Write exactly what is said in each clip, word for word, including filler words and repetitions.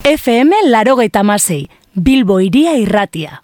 F M laurogeita hamasei, Bilbo Hiria Irratia.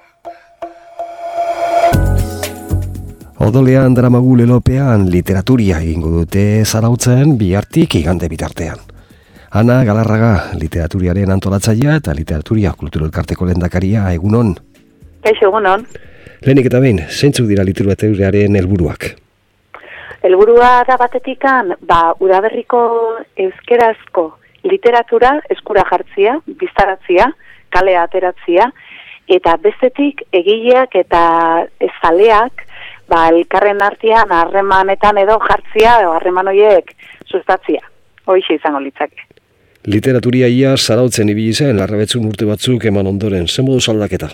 Odolean daramagu lelopean literaturia egingo dute Zarautzen bihartik igande bitartean. Ana Galarraga, literaturiaren antolatzailea eta Literaturia Kultura Elkarteko lehendakaria, egunon. Kaixo, egunon. Lehenik eta behin, zeintzuk dira literaturiaren helburuak? Helburua da batetikan, ba, udaberriko euskerazko literatura eskura jartzia, biztaratzia, kalea ateratzia, eta bestetik egileak eta zaleak, ba, elkarren artean harremanetan edo jartzia, edo harreman horiek sustatzia. Hoixe izango litzake. Literaturia ia Zarautzen ibili zen, Larrabetzun urte batzuk eman ondoren, zen moduz aldaketa?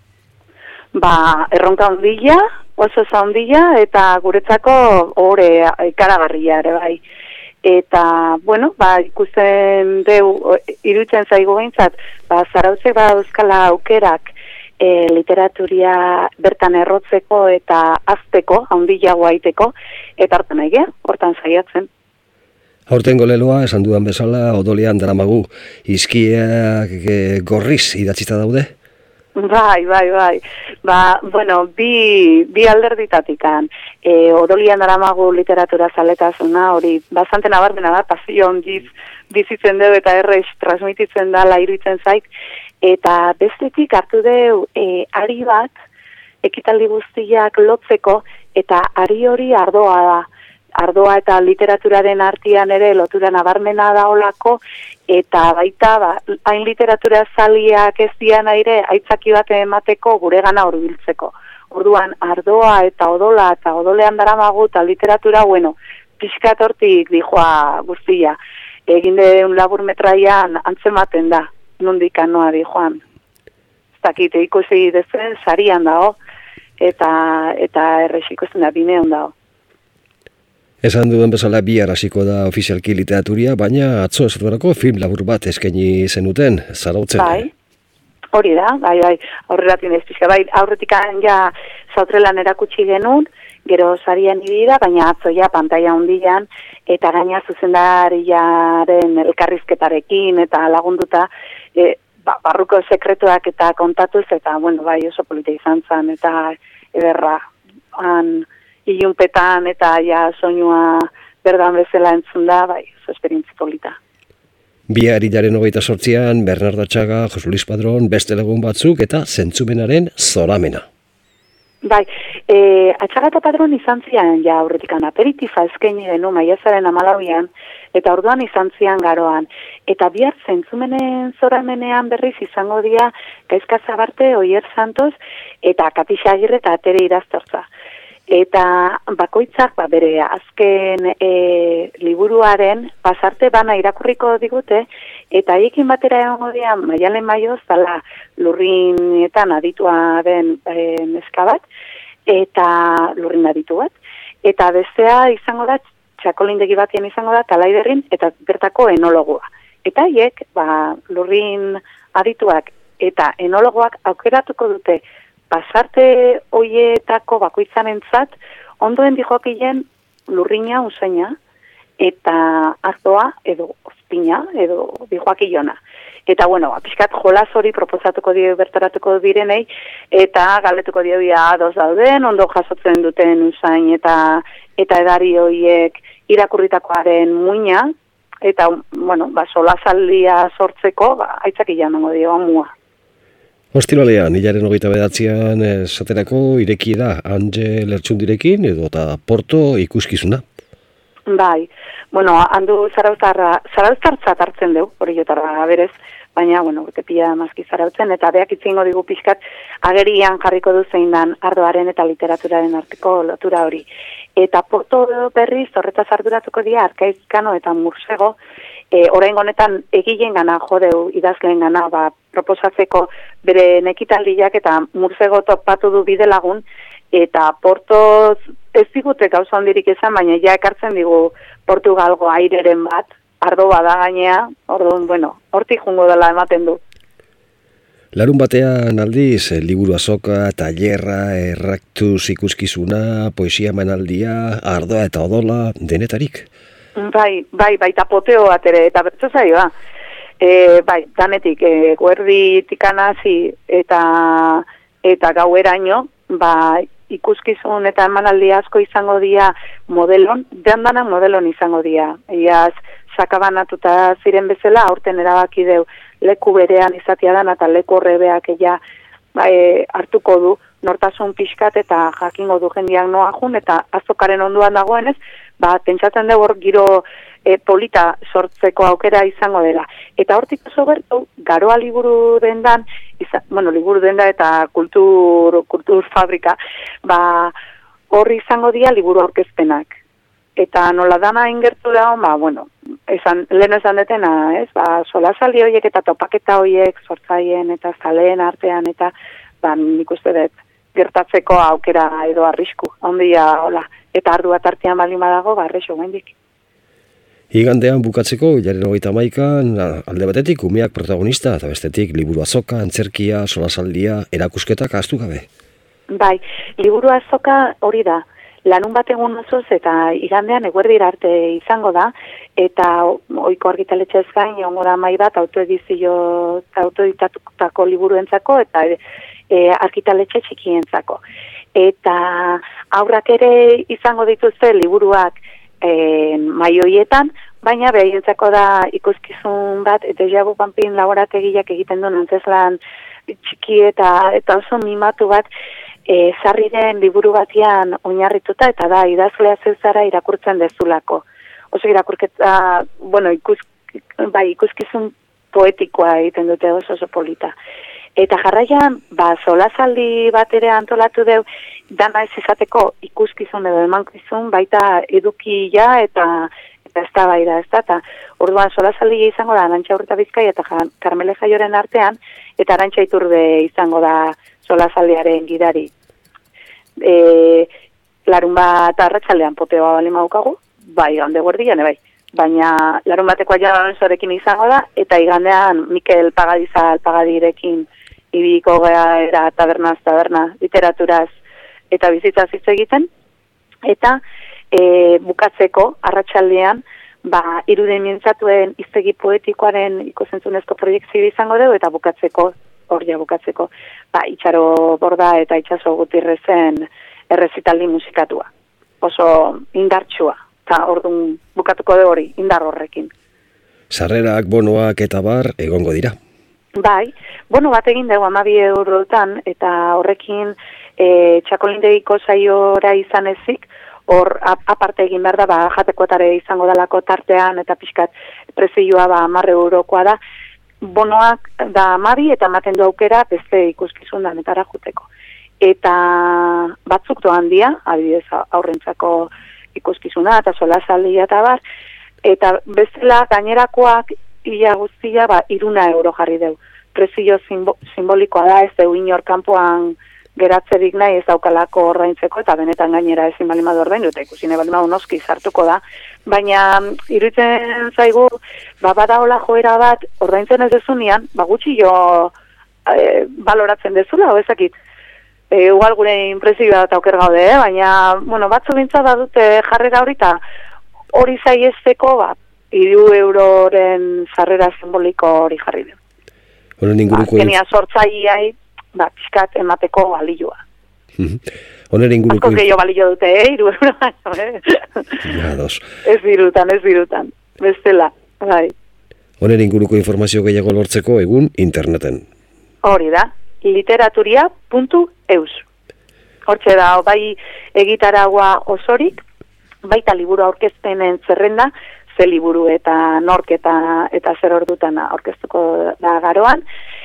Ba, erronka ondila, oso za ondila, eta guretzako ore ikaragarria ere bai. Eta, bueno, ba, ikusten deu, iruditzen zaigu behintzat, ba, Zarautzek ba euskala aukerak e, literaturia bertan errotzeko eta azteko, ondila guaiteko, eta hortan egia, hortan saiatzen. Aurtengo leloa, esan dudan bezala, odolean daramagu, izkiak e, gorriz idatzita daude? Bai, bai, bai. Ba, bueno, bi, bi alderditatikan. E, odolian daramagu literatura zaletasuna, hori, bastante nabarmena da, pasio ondiz bizitzen dugu eta errez transmititzen da, iruditzen zaik. Eta bestetik hartu deu, e, ari bat, ekitaldi guztiak lotzeko, eta ari hori ardoa da. Ardoa eta literaturaren artean ere lotura nabarmena da olako, eta baita, ba, hain literatura zaliak ez dian aire, aitzaki bat emateko gure gana hurbiltzeko. Orduan, ardoa eta odola eta odolean daramagu eta literatura, bueno, pixkat hortik dijoa guztia. Egin deun labur metraian antzematen da, nondik anoa dijoan. Ez dakit, ikusi dezen, sarian dago, eta, eta errex ikusten da, bineon dago. Esan duen bezala bihar hasiko da ofizialki literaturia, baina atzo esaturako film labur bat eskaini zenuten, Zarautzen. Bai, hori da, bai, bai, aurreratik ez pixka, bai, aurretikan ja Zautrelan erakutsi genuen, gero sarian ibida, baina atzo ja pantaila hundian, eta gaina zuzendariaren elkarrizketarekin eta lagunduta, e, ba, barruko sekretuak eta kontatuz, eta, bueno, bai, oso polita izan zen, eta ederra, han, ilunpetan eta ja soinua berdan bezala entzun da, bai, oso esperientzi polita. Bihar hilaren hogeita sortzian, Bernardo Atxaga, Jose Luis Padrón, beste lagun batzuk eta zentzumenaren zoramena. Bai, e, Atxaga eta Padrón izan zian, ja, aurretikan aperitifa eskaini denu maiatzaren hamalauean, eta orduan izan zian garoan. Eta bihar zentzumenen zoramenean berriz izango dira Gaizka Zabarte, Oier Santos, eta Katixa Agirre eta Atere Iraztortza. Eta bakoitzak, ba, bere azken e, liburuaren pasarte bana irakurriko digute, eta haiekin batera egongo dira Maialen Maioz, dala lurrinetan aditua den e, neska bat, eta lurrin aditu bat, eta bestea izango da, txakolindegi batien izango da, Talaiderrin, eta bertako enologoa. Eta haiek, ba, lurrin adituak eta enologoak aukeratuko dute pasarte hoietako bakoitzanentzat ondoen dijoakien lurrina usaina eta ardoa edo ozpina edo dijoakilona. Eta bueno, pixkat jolas hori proposatuko dio bertaratuko direnei eta galdetuko dio bia ados dauden, ondo jasotzen duten usain eta eta edari hoiek irakurritakoaren muina eta bueno, ba solasaldia sortzeko, ba aitzakia emango dio amua. Ostiralean, hilaren hogeita bedatzean, esaterako ireki da Anje Lertxundirekin edo eta Porto ikuskizuna. Bai, bueno, handu zarauztartzat hartzen dugu, hori jotarra berez, baina, bueno, tepia mazki Zarautzen, eta beak itzingo digu pixkat agerian jarriko du zein dan ardoaren eta literaturaren arteko lotura hori. Eta Porto berriz horretaz arduratuko dira Arkaizkano eta Mursego, E, orain honetan egileen gana, jodeu, idazleen gana, ba, proposatzeko bere nekitaldiak eta Mursego topatu du bide lagun, eta Porto ez digute gauza hondirik esan, baina ja ekartzen digu Portugalgo aireren bat, ardo bada gainea, orduan, bueno, hortik jungo dela ematen du. Larun batean aldiz, liburu azoka, tailerra, erraktuz ikuskizuna, poesia emanaldia, ardoa eta odola, denetarik. Bai, bai, baita poteo bat ere, eta bertso zaioa. E, bai, danetik, e, guerditik hasi eta eta gaueraino, ba, ikuskizun eta emanaldi asko izango dira modelon, deandanak modelon izango dira. Iaz, sakabanatuta ziren bezala, aurten erabaki deu leku berean izatea dan, eta leku horrebeak ella ba, e, hartuko du, nortasun pixkat eta jakingo du jendiak noa jun, eta azokaren onduan dagoenez, ba, pentsatzen dugu hor giro e, polita sortzeko aukera izango dela. Eta hortik oso gertu, garoa liburu dendan, izan, bueno, liburu denda eta kultur, kultur fabrika, ba, horri izango dira liburu aurkezpenak. Eta nola dana ingertu dago, ba, bueno, esan, lehen esan detena, ez, ba, solasaldi horiek eta topaketa horiek sortzaien eta zaleen artean, eta, ba, nik uste dut, gertatzeko aukera edo arrisku, ondia, hola, eta ardua tartean baldin badago, ba, arrexo guendik. Igandean bukatzeko, hilaren hogeita hamaikan, alde batetik umeak protagonista, eta bestetik liburu azoka, antzerkia, solasaldia, erakusketak ahaztu gabe. Bai, liburu azoka hori da, lanun bat egun osoz eta igandean eguerdira arte izango da, eta ohiko argitaletxez gain, egongo da mai bat autoedizio, autoeditatutako liburuentzako, eta e, argitaletxe txikientzako. Eta aurrak ere izango dituzte liburuak e, maioietan, baina behientzako da ikuskizun bat, eta jabu panpin laborategiak egiten duen antzeslan txiki eta, eta oso mimatu bat, e, sarriren liburu batian oinarrituta, eta da idazlea zeuzara irakurtzen dezulako. Oso irakurketa, bueno, ikus, bai, ikuskizun poetikoa egiten dute oso oso polita. Eta jarraian, ba, solasaldi bat ere antolatu deu, dana ez izateko ikuskizun edo emankizun, baita edukia eta eta ez da bai da, ez da, eta orduan solasaldi izango da Arantxa Urta Bizkai eta Karmele Jaioren artean, eta Arantxa Iturbe izango da solasaldiaren gidari. E, larun bat arratsaldean poteoa bali maukagu, bai, hande guardian, bai. Baina larun batekoa jasorekin izango da, eta igandean Mikel Pagadizal Pagadirekin ibiko gara tabernaz, taberna, literaturaz eta bizitzaz hitz egiten, eta e, bukatzeko, arratsaldean, ba, irudien mintzatuen iztegi poetikoaren ikusentzunezko proiektzio izango dugu, eta bukatzeko, hor ja bukatzeko, ba, Itxaro Borda eta Itxaso Gutirrezen errezitaldi musikatua. Oso indartsua, eta orduan bukatuko dugu hori, indar horrekin. Sarrerak, bonoak eta bar egongo dira. Bai, bono bat egin dugu hamabi eurotan, eta horrekin e, txakolindegiko saiora izan ezik, hor aparte egin behar da, ba, jatekotare izango dalako tartean, eta pixkat prezioa ba, hamar eurokoa da, bonoak da hamabi eta ematen du aukera beste ikuskizun danetara juteko. Eta batzuk doan dia, adibidez aurrentzako ikuskizuna eta solasaldia eta bar, eta bestela gainerakoak ia guztia ba, iruna euro jarri deu. Prezio simbo, simbolikoa da, ez deu inor kanpoan geratzerik nahi ez daukalako ordaintzeko, eta benetan gainera ezin balima da ordaindu, eta ikusine balima noski sartuko da. Baina iruditzen zaigu, ba, bada hola joera bat, ordaintzen ez dezunean, ba, gutxi jo e, baloratzen dezula, hobezakit. E, igual gure impresioa eta oker gaude, eh? Baina, bueno, batzu bintza da dute jarrera horita, hori zaiesteko, ba, hiru euroren sarrera simboliko hori jarri du. Honen inguruko... Ba, genia sortzaileai, ba, pixkat emateko balioa. Honen inguruko... Asko gehiago balio dute, eh, hiru euro baino, eh? Ja, dos. Ez dirutan, ez dirutan. Bestela, bai. Honen inguruko informazio gehiago lortzeko egun interneten. Hori da, literaturia puntu eus. Hortxe da, bai egitaragua osorik, baita liburu aurkezpenen zerrenda, ze liburu eta nork eta, eta zer ordutan aurkeztuko da garoan,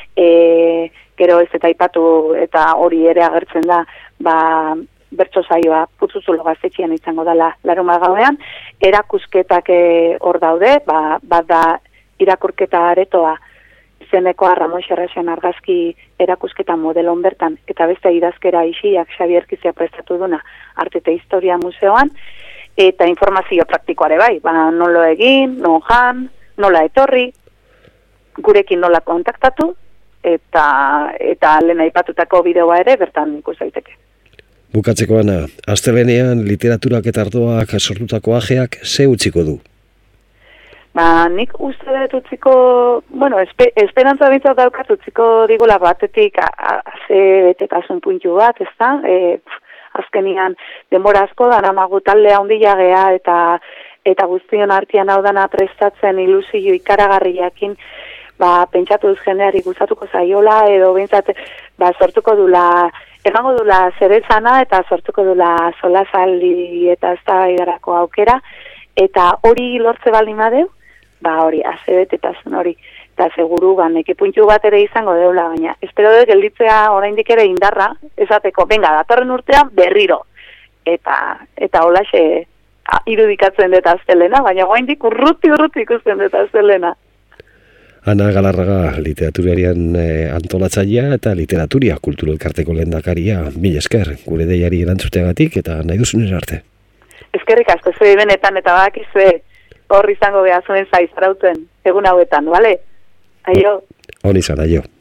e, gero ez eta aipatu eta hori ere agertzen da, ba, bertso saioa Putzuzulo gaztetxean izango dela larun gauean, erakusketak hor daude, ba, bat da irakurketa aretoa izenekoa Ramon Xerraxen argazki erakusketa modelon bertan, eta beste idazkera isiak Xabier Kizia prestatu duna Arte eta Historia Museoan, eta informazio praktikoare bai, ba, nola egin, non jan, nola etorri, gurekin nola kontaktatu, eta eta lehen aipatutako bideoa ere bertan ikus daiteke. Bukatzeko Ana, astelehenean literaturak eta ardoak sortutako ajeak ze utziko du? Ba, nik uste dut utziko, bueno, espe, esperantza bintzat daukat utziko digula batetik aze betetasun puntu bat, ez da? E, azkenian, denbora asko daramagu talde handia gea eta eta guztion artean hau dana prestatzen ilusio ikaragarriakin, ba, pentsatu duz jendeari gustatuko zaiola, edo bintzat, ba, sortuko dula, emango dula zerezana eta sortuko dula solasaldi eta ez da idarako aukera, eta hori lortze baldin badeu, ba hori, azebetetasun hori, eta seguru, ba, neki puntu bat ere izango deula, baina, espero dut gelditzea oraindik ere indarra, esateko, venga, datorren urtean berriro, eta, eta holaxe irudikatzen dut aztelena, baina oraindik urruti urruti ikusten dut aztelena. Ana Galarraga, literaturiaren eh, antolatzailea eta literaturia kulturo elkarteko lehendakaria, mil esker, gure deiari erantzuteagatik eta nahi duzunez arte. Eskerrik asko, zuei benetan eta badakizue, hor izango beha zuen zaizarauten, egun hauetan, bale? Aio. Hon izan, aio.